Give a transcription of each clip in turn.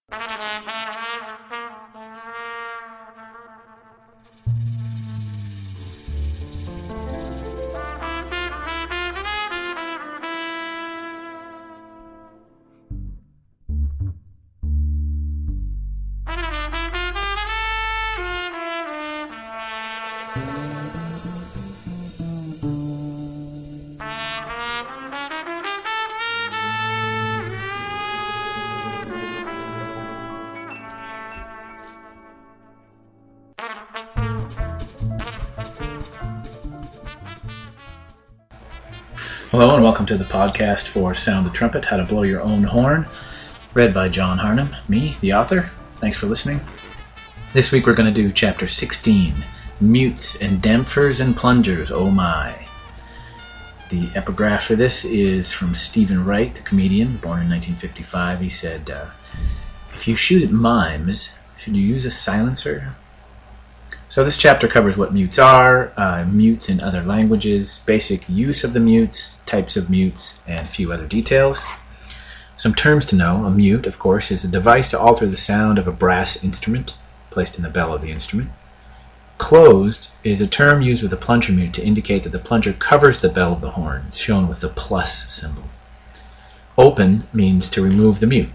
Hello and welcome to the podcast for Sound the Trumpet, How to Blow Your Own Horn, read by John Harnham, me, the author. Thanks for listening. This week we're going to do Chapter 16, Mutes and Dampfers and Plungers, oh my. The epigraph for this is from Stephen Wright, the comedian, born in 1955. He said, if you shoot at mimes, should you use a silencer? So this chapter covers what mutes are, mutes in other languages, basic use of the mutes, types of mutes, and a few other details. Some terms to know. A mute, of course, is a device to alter the sound of a brass instrument, placed in the bell of the instrument. Closed is a term used with a plunger mute to indicate that the plunger covers the bell of the horn. It's shown with the plus symbol. Open means to remove the mute.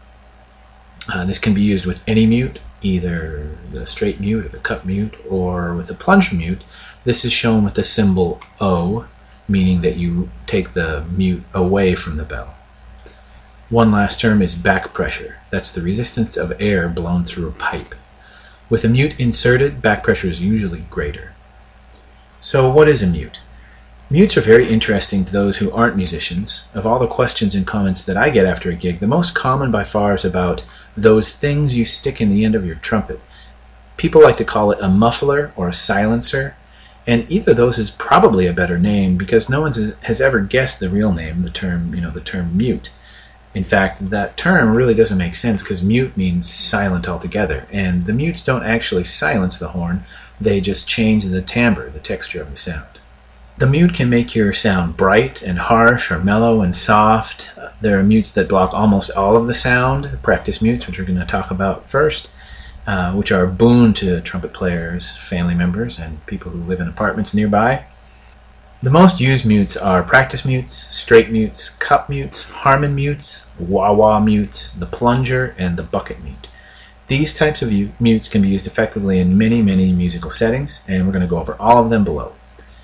This can be used with any mute, either the straight mute or the cut mute, or with the plunger mute. This is shown with the symbol O, meaning that you take the mute away from the bell. One last term is back pressure. That's the resistance of air blown through a pipe. With a mute inserted, back pressure is usually greater. So what is a mute? Mutes are very interesting to those who aren't musicians. Of all the questions and comments that I get after a gig, the most common by far is about those things you stick in the end of your trumpet. People like to call it a muffler or a silencer, and either of those is probably a better name because no one has ever guessed the real name, the term mute. In fact, that term really doesn't make sense because mute means silent altogether, and the mutes don't actually silence the horn, they just change the timbre, the texture of the sound. The mute can make your sound bright and harsh or mellow and soft. There are mutes that block almost all of the sound, practice mutes, which we're going to talk about first, which are a boon to trumpet players, family members, and people who live in apartments nearby. The most used mutes are practice mutes, straight mutes, cup mutes, Harman mutes, wah-wah mutes, the plunger, and the bucket mute. These types of mutes can be used effectively in many, many musical settings, and we're going to go over all of them below.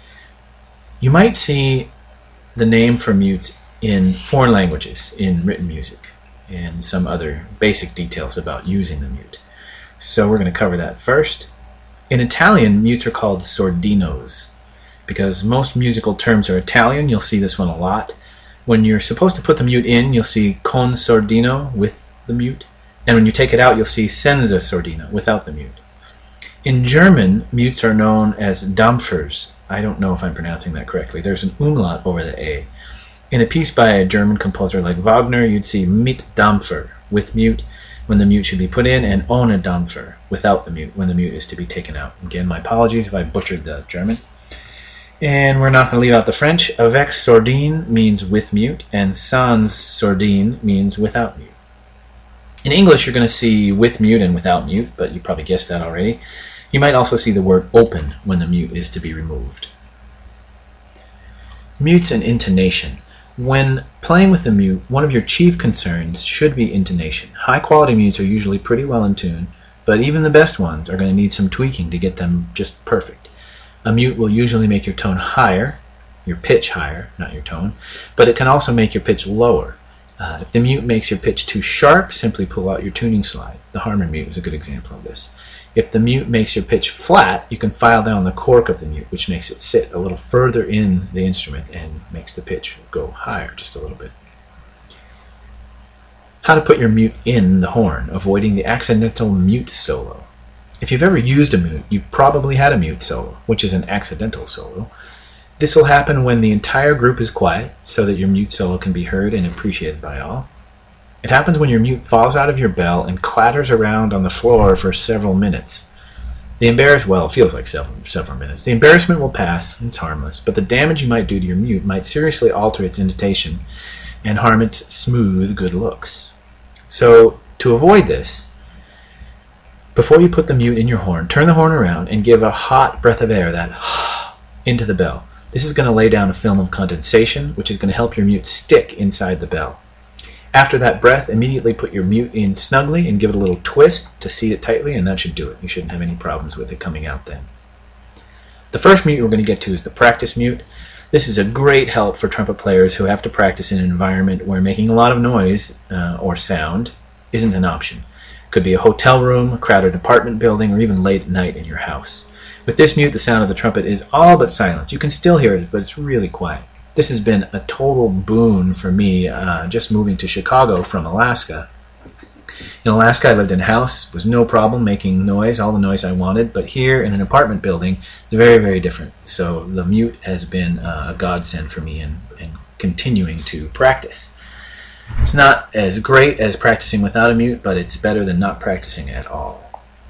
You might see the name for mutes in foreign languages, in written music, and some other basic details about using the mute. So we're going to cover that first. In Italian, mutes are called sordinos. Because most musical terms are Italian, you'll see this one a lot. When you're supposed to put the mute in, you'll see con sordino, with the mute. And when you take it out, you'll see senza sordino, without the mute. In German, mutes are known as Dampfers. I don't know if I'm pronouncing that correctly. There's an umlaut over the A. In a piece by a German composer like Wagner, you'd see mit Dampfer, with mute, when the mute should be put in, and ohne Dampfer, without the mute, when the mute is to be taken out. Again, my apologies if I butchered the German. And we're not going to leave out the French. Avec sourdine means with mute, and sans sourdine means without mute. In English, you're going to see with mute and without mute, but you probably guessed that already. You might also see the word open when the mute is to be removed. Mutes and intonation. When playing with the mute, one of your chief concerns should be intonation. High-quality mutes are usually pretty well in tune, but even the best ones are going to need some tweaking to get them just perfect. A mute will usually make your tone higher, your pitch higher, not your tone, but it can also make your pitch lower. If the mute makes your pitch too sharp, simply pull out your tuning slide. The Harman mute is a good example of this. If the mute makes your pitch flat, you can file down the cork of the mute, which makes it sit a little further in the instrument and makes the pitch go higher just a little bit. How to put your mute in the horn, avoiding the accidental mute solo. If you've ever used a mute, you've probably had a mute solo, which is an accidental solo. This will happen when the entire group is quiet, so that your mute solo can be heard and appreciated by all. It happens when your mute falls out of your bell and clatters around on the floor for several minutes. It feels like several minutes. The embarrassment will pass, it's harmless, but the damage you might do to your mute might seriously alter its intonation and harm its smooth, good looks. So To avoid this, before you put the mute in your horn, turn the horn around and give a hot breath of air, that into the bell. This is going to lay down a film of condensation, which is going to help your mute stick inside the bell. After that breath, immediately put your mute in snugly and give it a little twist to seat it tightly, and that should do it. You shouldn't have any problems with it coming out then. The first mute we're going to get to is the practice mute. This is a great help for trumpet players who have to practice in an environment where making a lot of noise or sound isn't an option. It could be a hotel room, a crowded apartment building, or even late at night in your house. With this mute, the sound of the trumpet is all but silence. You can still hear it, but it's really quiet. This has been a total boon for me just moving to Chicago from Alaska. In Alaska, I lived in a house. It was no problem making noise, all the noise I wanted. But here in an apartment building, it's very, very different. So the mute has been a godsend for me in continuing to practice. It's not as great as practicing without a mute, but it's better than not practicing at all.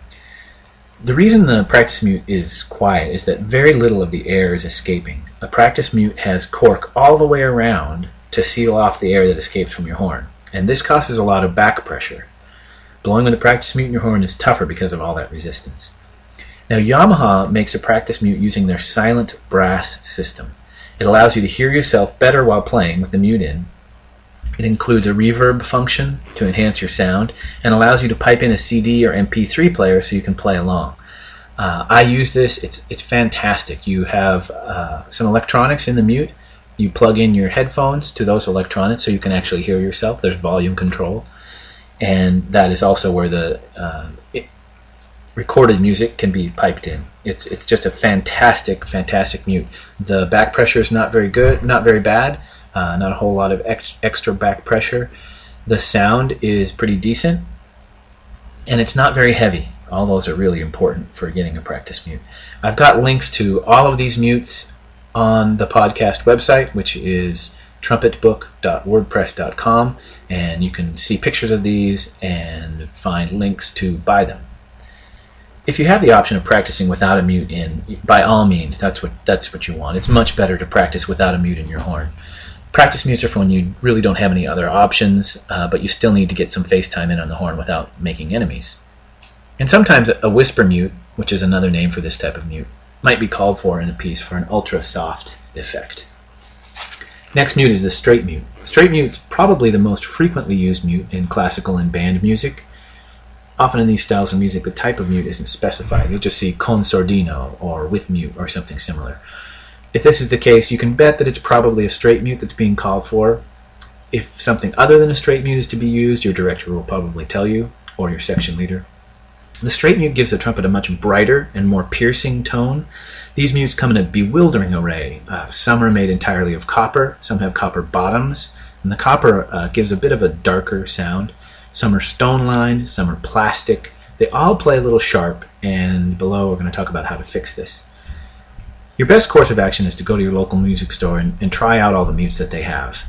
The reason the practice mute is quiet is that very little of the air is escaping. A practice mute has cork all the way around to seal off the air that escapes from your horn, and this causes a lot of back pressure. Blowing with a practice mute in your horn is tougher because of all that resistance. Now, Yamaha makes a practice mute using their silent brass system. It allows you to hear yourself better while playing with the mute in. It includes a reverb function to enhance your sound and allows you to pipe in a CD or MP3 player so you can play along. I use this. It's fantastic. You have some electronics in the mute. You plug in your headphones to those electronics so you can actually hear yourself. There's volume control. And that is also where the recorded music can be piped in. It's just a fantastic, fantastic mute. The back pressure is not very good, not very bad. Not a whole lot of extra back pressure. The sound is pretty decent, and it's not very heavy. All those are really important for getting a practice mute. I've got links to all of these mutes on the podcast website, which is trumpetbook.wordpress.com, and you can see pictures of these and find links to buy them. If you have the option of practicing without a mute in, by all means, that's what you want. It's much better to practice without a mute in your horn. Practice mutes are for when you really don't have any other options, but you still need to get some face time in on the horn without making enemies. And sometimes a whisper mute, which is another name for this type of mute, might be called for in a piece for an ultra soft effect. Next mute is the straight mute. Straight mute is probably the most frequently used mute in classical and band music. Often in these styles of music, the type of mute isn't specified. You'll just see con sordino or with mute or something similar. If this is the case, you can bet that it's probably a straight mute that's being called for. If something other than a straight mute is to be used, your director will probably tell you, or your section leader. The straight mute gives the trumpet a much brighter and more piercing tone. These mutes come in a bewildering array. Some are made entirely of copper, some have copper bottoms, and the copper gives a bit of a darker sound. Some are stone-lined, some are plastic. They all play a little sharp, and below we're going to talk about how to fix this. Your best course of action is to go to your local music store and try out all the mutes that they have.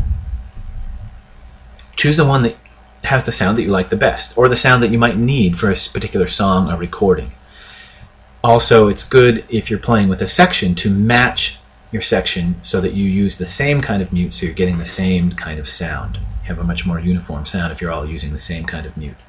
Choose the one that has the sound that you like the best, or the sound that you might need for a particular song or recording. Also, it's good if you're playing with a section to match your section so that you use the same kind of mute so you're getting the same kind of sound. You have a much more uniform sound if you're all using the same kind of mute.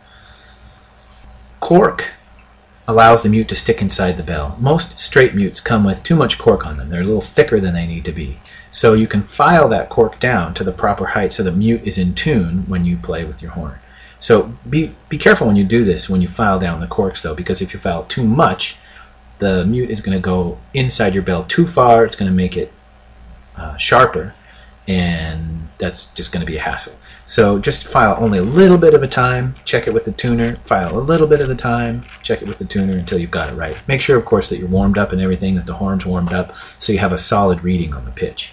Cork allows the mute to stick inside the bell. Most straight mutes come with too much cork on them. They're a little thicker than they need to be. So you can file that cork down to the proper height so the mute is in tune when you play with your horn. So be careful when you do this, when you file down the corks though, because if you file too much, the mute is going to go inside your bell too far. It's going to make it sharper, and that's just going to be a hassle. So just file only a little bit at a time, check it with the tuner, file a little bit at a time, check it with the tuner until you've got it right. Make sure, of course, that you're warmed up and everything, that the horn's warmed up, so you have a solid reading on the pitch.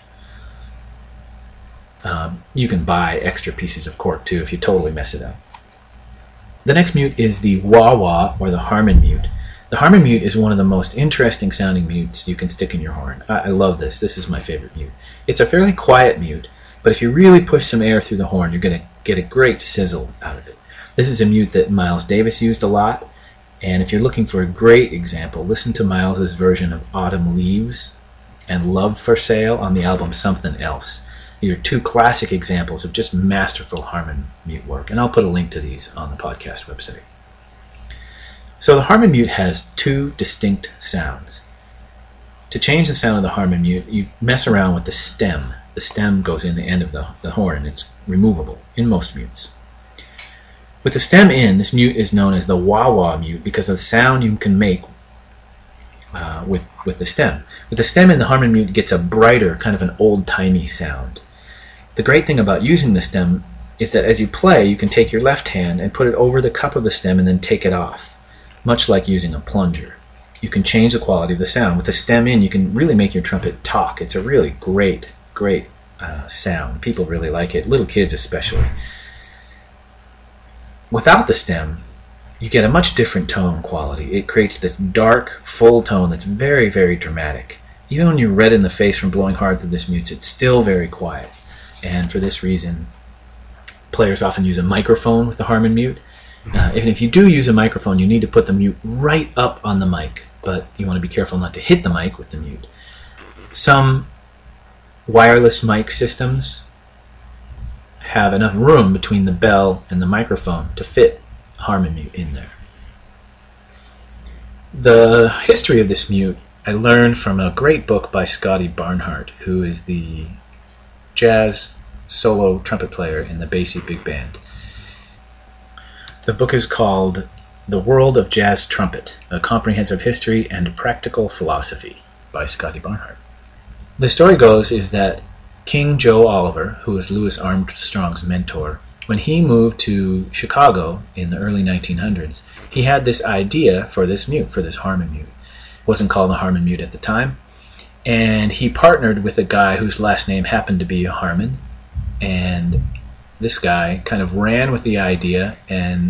You can buy extra pieces of cork, too, if you totally mess it up. The next mute is the wah-wah, or the Harman mute. The Harman mute is one of the most interesting sounding mutes you can stick in your horn. I love this. This is my favorite mute. It's a fairly quiet mute, but if you really push some air through the horn, you're going to get a great sizzle out of it. This is a mute that Miles Davis used a lot, and if you're looking for a great example, listen to Miles's version of Autumn Leaves and Love for Sale on the album Something Else. These are two classic examples of just masterful Harmon mute work, and I'll put a link to these on the podcast website. So the Harmon mute has two distinct sounds. To change the sound of the Harmon mute, you mess around with the stem. The stem goes in the end of the horn, and it's removable in most mutes. With the stem in, this mute is known as the wah-wah mute because of the sound you can make with the stem. With the stem in, the Harmon mute gets a brighter, kind of an old-timey sound. The great thing about using the stem is that as you play, you can take your left hand and put it over the cup of the stem and then take it off, much like using a plunger. You can change the quality of the sound. With the stem in, you can really make your trumpet talk. It's a really great sound. People really like it, little kids especially. Without the stem, you get a much different tone quality. It creates this dark, full tone that's very, very dramatic. Even when you're red in the face from blowing hard through this mute, it's still very quiet. And for this reason, players often use a microphone with the Harmon mute. Even if you do use a microphone, you need to put the mute right up on the mic, but you want to be careful not to hit the mic with the mute. Some wireless mic systems have enough room between the bell and the microphone to fit Harmon mute in there. The history of this mute I learned from a great book by Scotty Barnhart, who is the jazz solo trumpet player in the Basie Big Band. The book is called The World of Jazz Trumpet, A Comprehensive History and Practical Philosophy by Scotty Barnhart. The story goes is that King Joe Oliver, who was Louis Armstrong's mentor, when he moved to Chicago in the early 1900s, he had this idea for this mute, for this Harmon mute. It wasn't called the Harmon mute at the time. And he partnered with a guy whose last name happened to be Harmon. And this guy kind of ran with the idea, and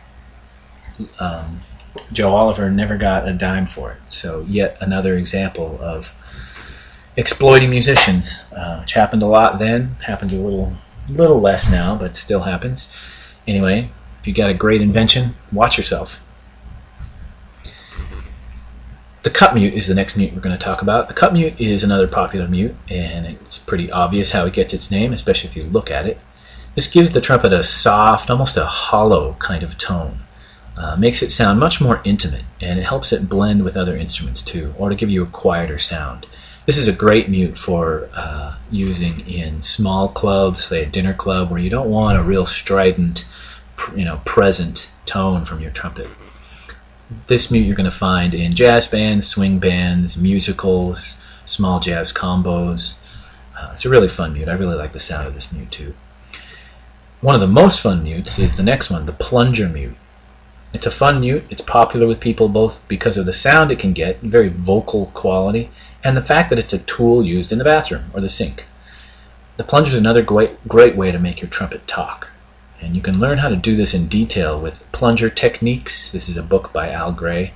Joe Oliver never got a dime for it. So yet another example of exploiting musicians, which happened a lot then, happens a little less now, but still happens. Anyway, if you got a great invention, watch yourself. The cup mute is the next mute we're going to talk about. The cup mute is another popular mute, and it's pretty obvious how it gets its name, especially if you look at it. This gives the trumpet a soft, almost a hollow kind of tone. Makes it sound much more intimate, and it helps it blend with other instruments too, or to give you a quieter sound. This is a great mute for using in small clubs, say a dinner club, where you don't want a real strident, present tone from your trumpet. This mute you're going to find in jazz bands, swing bands, musicals, small jazz combos. It's a really fun mute. I really like the sound of this mute too. One of the most fun mutes is the next one, the plunger mute. It's a fun mute. It's popular with people both because of the sound it can get, very vocal quality, and the fact that it's a tool used in the bathroom or the sink. The plunger is another great way to make your trumpet talk. And you can learn how to do this in detail with Plunger Techniques. This is a book by Al Gray.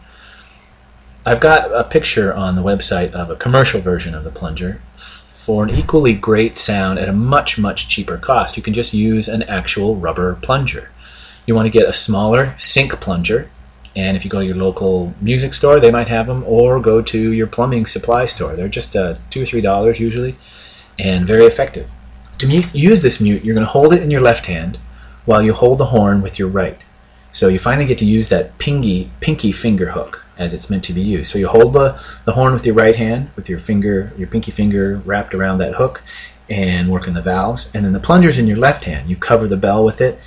I've got a picture on the website of a commercial version of the plunger for an equally great sound at a much, much cheaper cost. You can just use an actual rubber plunger. You want to get a smaller sink plunger, and if you go to your local music store, they might have them, or go to your plumbing supply store. They're just $2 or $3 usually, and very effective. To use this mute, you're going to hold it in your left hand while you hold the horn with your right. So you finally get to use that pinky finger hook as it's meant to be used. So you hold the horn with your right hand, with your pinky finger wrapped around that hook, and working the valves. And then the plunger's in your left hand. You cover the bell with it,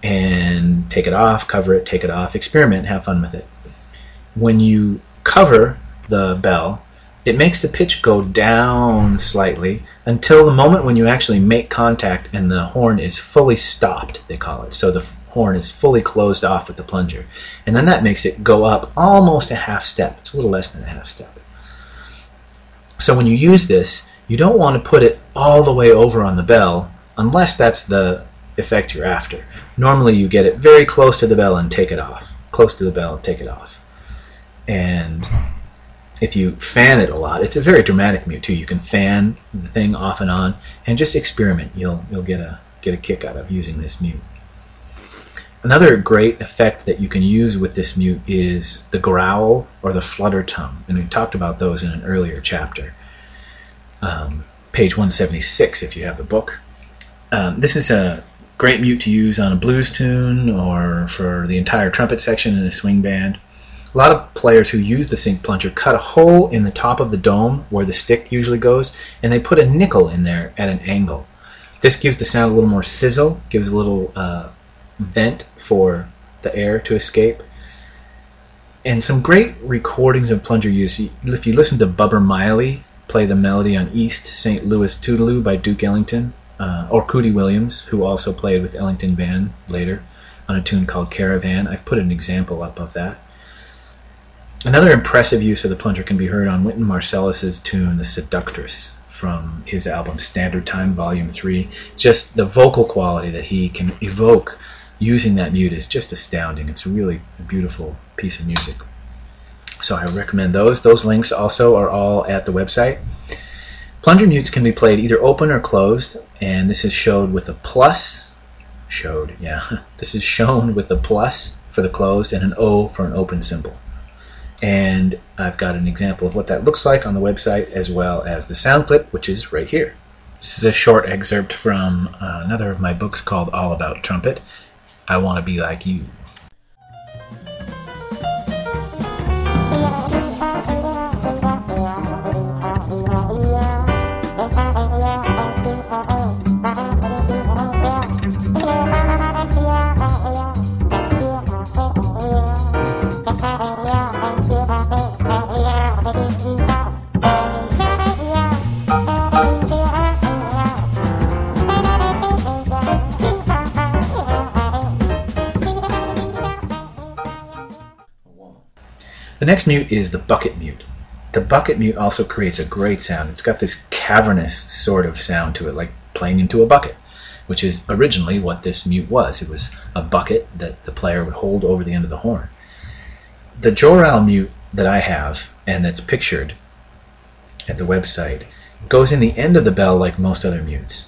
and take it off, cover it, take it off, experiment, have fun with it. When you cover the bell, it makes the pitch go down slightly until the moment when you actually make contact and the horn is fully stopped, they call it. So the horn is fully closed off with the plunger. And then that makes it go up almost a half step. It's a little less than a half step. So when you use this, you don't want to put it all the way over on the bell unless that's the effect you're after. Normally you get it very close to the bell and take it off. Close to the bell and take it off. And if you fan it a lot, it's a very dramatic mute too. You can fan the thing off and on and just experiment. You'll get a kick out of using this mute. Another great effect that you can use with this mute is the growl or the flutter tongue, and we talked about those in an earlier chapter. page 176 if you have the book. This is a great mute to use on a blues tune or for the entire trumpet section in a swing band. A lot of players who use the sync plunger cut a hole in the top of the dome where the stick usually goes, and they put a nickel in there at an angle. This gives the sound a little more sizzle, gives a little vent for the air to escape. And some great recordings of plunger use. If you listen to Bubber Miley play the melody on East St. Louis Toodaloo by Duke Ellington, or Cootie Williams, who also played with Ellington Band later on a tune called Caravan. I've put an example up of that. Another impressive use of the plunger can be heard on Wynton Marsalis's tune The Seductress from his album Standard Time Volume 3. Just the vocal quality that he can evoke using that mute is just astounding. It's really a beautiful piece of music. So I recommend those. Those links also are all at the website. Plunger mutes can be played either open or closed, and this is showed with a plus. This is shown with a plus for the closed and an O for an open symbol. And I've got an example of what that looks like on the website, as well as the sound clip, which is right here. This is a short excerpt from another of my books called All About Trumpet. I Want to Be Like You. The next mute is the bucket mute. The bucket mute also creates a great sound. It's got this cavernous sort of sound to it, like playing into a bucket, which is originally what this mute was. It was a bucket that the player would hold over the end of the horn. The Joral mute that I have, and that's pictured at the website, goes in the end of the bell like most other mutes.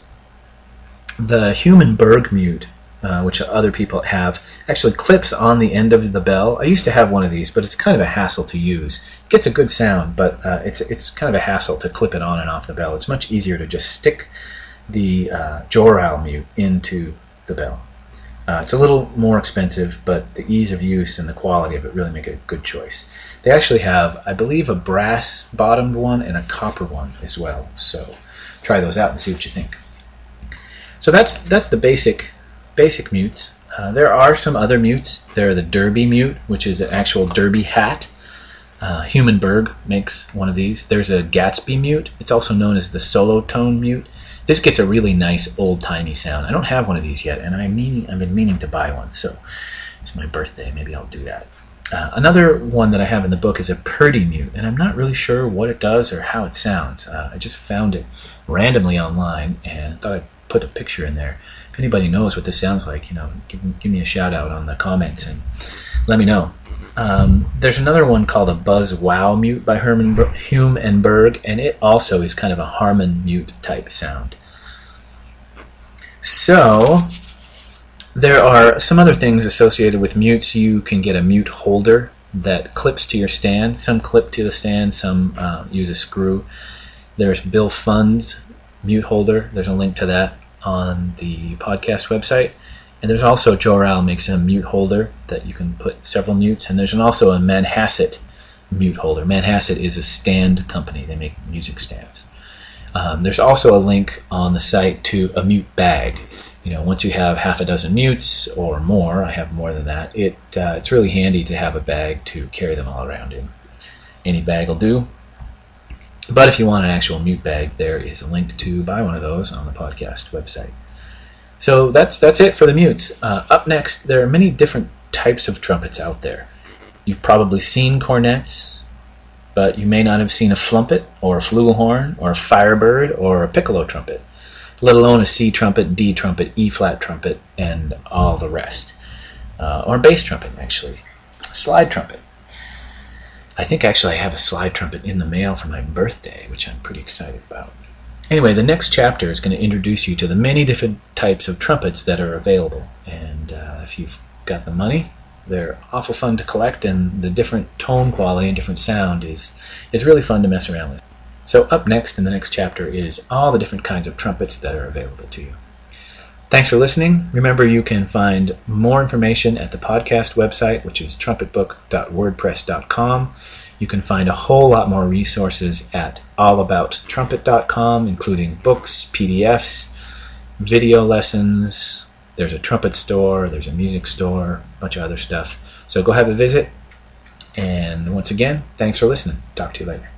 The Humenberg mute, which other people have, actually clips on the end of the bell. I used to have one of these, but it's kind of a hassle to use. It gets a good sound, but it's kind of a hassle to clip it on and off the bell. It's much easier to just stick the Joral mute into the bell. It's a little more expensive, but the ease of use and the quality of it really make it a good choice. They actually have, I believe, a brass-bottomed one and a copper one as well. So try those out and see what you think. So that's the basic mutes. There are some other mutes. There are the Derby mute, which is an actual derby hat. Humenberg makes one of these. There's a Gatsby mute. It's also known as the solo tone mute. This gets a really nice old-timey sound. I don't have one of these yet, and I've been meaning to buy one, so it's my birthday. Maybe I'll do that. Another one that I have in the book is a Purdy mute, and I'm not really sure what it does or how it sounds. I just found it randomly online, and thought I'd put a picture in there. If anybody knows what this sounds like, give me a shout out on the comments and let me know. There's another one called a Buzz Wow mute by Hume and Berg, and it also is kind of a Harmon mute type sound. So there are some other things associated with mutes. You can get a mute holder that clips to your stand. Some clip to the stand, some use a screw. There's Bill Fund's mute holder. There's a link to that on the podcast website. And there's also Joral makes a mute holder that you can put several mutes. And there's also a Manhasset mute holder. Manhasset is a stand company. They make music stands. There's also a link on the site to a mute bag. Once you have half a dozen mutes or more, I have more than that, it's really handy to have a bag to carry them all around in. Any bag will do. But if you want an actual mute bag, there is a link to buy one of those on the podcast website. So that's it for the mutes. Up next, there are many different types of trumpets out there. You've probably seen cornets, but you may not have seen a flumpet or a flugelhorn or a firebird or a piccolo trumpet, let alone a C trumpet, D trumpet, E flat trumpet, and all the rest. Or a bass trumpet, actually. Slide trumpet. I think actually I have a slide trumpet in the mail for my birthday, which I'm pretty excited about. Anyway, the next chapter is going to introduce you to the many different types of trumpets that are available. And if you've got the money, they're awful fun to collect, and the different tone quality and different sound is really fun to mess around with. So up next in the next chapter is all the different kinds of trumpets that are available to you. Thanks for listening. Remember, you can find more information at the podcast website, which is trumpetbook.wordpress.com. You can find a whole lot more resources at allabouttrumpet.com, including books, PDFs, video lessons. There's a trumpet store, there's a music store, a bunch of other stuff. So go have a visit. And once again, thanks for listening. Talk to you later.